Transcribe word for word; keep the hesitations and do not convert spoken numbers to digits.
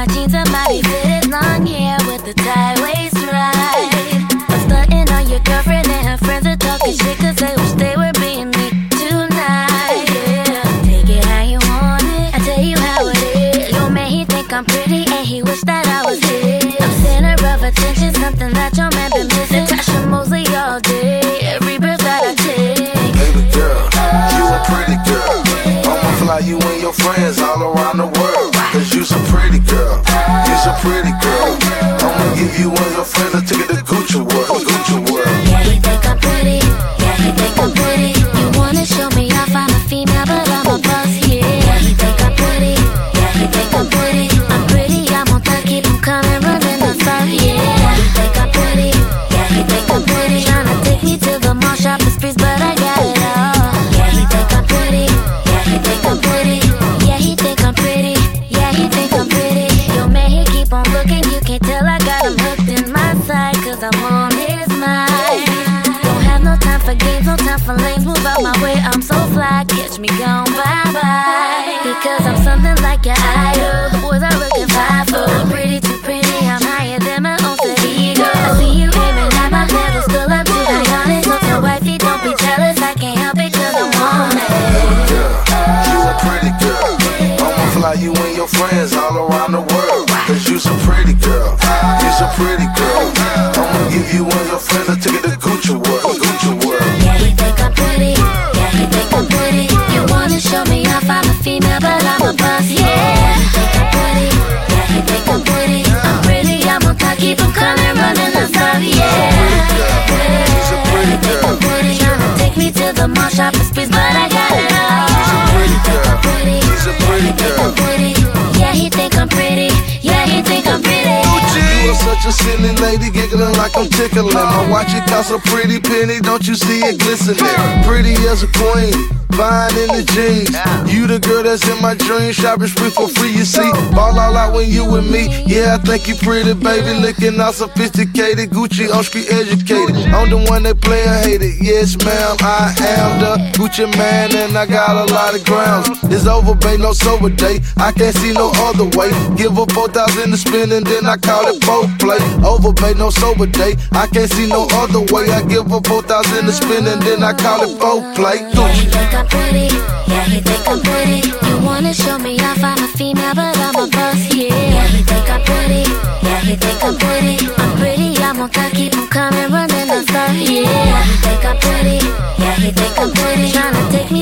my jeans and my fitted long hair with the tie waist right. I'm stunting on your girlfriend and her friends are talking shit cause they wish they were being me tonight. Yeah, take it how you want it, I tell you how it is. Your man, he think I'm pretty and he wish that I was his. I'm center of attention, something that your man been missing. Tasha Mosley all day, every breath that I take. Baby girl, you a pretty girl. I'ma fly you and your friends all around the world. Cause you so pretty girl, you so pretty girl. I'ma give you and your friends a ticket to Gucci World, Gucci World. Yeah, he think I'm pretty, yeah, he think I'm pretty. You wanna show me off, I'm a female but I'm a boss, yeah. Yeah, he think I'm pretty, yeah, he think I'm pretty. I'm pretty, I'm on top, keep him coming, running the stuff, yeah. Yeah, he think I'm pretty, yeah, he think I'm pretty. Tryna take me to the mall, shopping sprees, but I got it all. Yeah, he think I'm pretty, yeah, he think I'm pretty. Yeah, he think I'm pretty, yeah, he think I'm pretty. Yo, man, he keep on looking, you can't tell I got him hooked in my side, cause I'm on his mind. Don't have no time for games, no time for lanes, move out my way, I'm so fly, catch me gone, bye-bye. Because I'm something like your idol, the boys are looking fine for. I'm pretty, too pretty, I'm higher than my own set ego. I see you aiming at my level, still up to the honest. So tell wifey, don't be jealous, I can't help it cause I'm on it. Girl, you a pretty girl. I'ma fly you and your friends all around the world. Cause you so pretty girl, you so pretty girl. I'ma give you and your friends a ticket to Gucci World, Gucci World. Yeah, he think I'm pretty, yeah, he think I'm pretty. You wanna show me off, I'm a female but I'm a boss, yeah. Yeah, he think I'm pretty, yeah, he think I'm pretty. I'm pretty, I'm on top, keep him coming, running the stuff, yeah. She's a pretty girl. I'm pretty, tryna take me to the mall, shopping sprees, but I got it all. She's a pretty girl. I'm pretty, She's a pretty yeah, he think girl. I'm pretty. Yeah, he think I'm pretty, yeah, he think I'm pretty. You are such a silly lady, giggling like I'm tickling. My watch, it costs a pretty penny, don't you see it glistening? Pretty as a queen, fine in the jeans. You the girl that's in my dreams, shopping spree for free, you see. Ball all out when you with me, yeah, I think you pretty, baby. Looking all sophisticated, Gucci on street educated. I'm the one that play or hate it, yes ma'am, I am the Gucci man and I got a lot of grounds. It's over, babe, no sober day, I can't see no other way. Give her four thousand to spin and then I call it both play. Over, babe, no sober day, I can't see no other way. I give her four thousand to spin and then I call it both play. Yeah, he think I'm pretty, yeah, he think I'm pretty. You wanna show me off, I'm a female but I'm a boss, yeah. Yeah, he think I'm pretty, yeah, he think I'm pretty. I'm pretty, I'm on top, keep him coming, running the stuff, yeah. Yeah, he think I'm pretty, yeah, he think I'm pretty. Tryna take me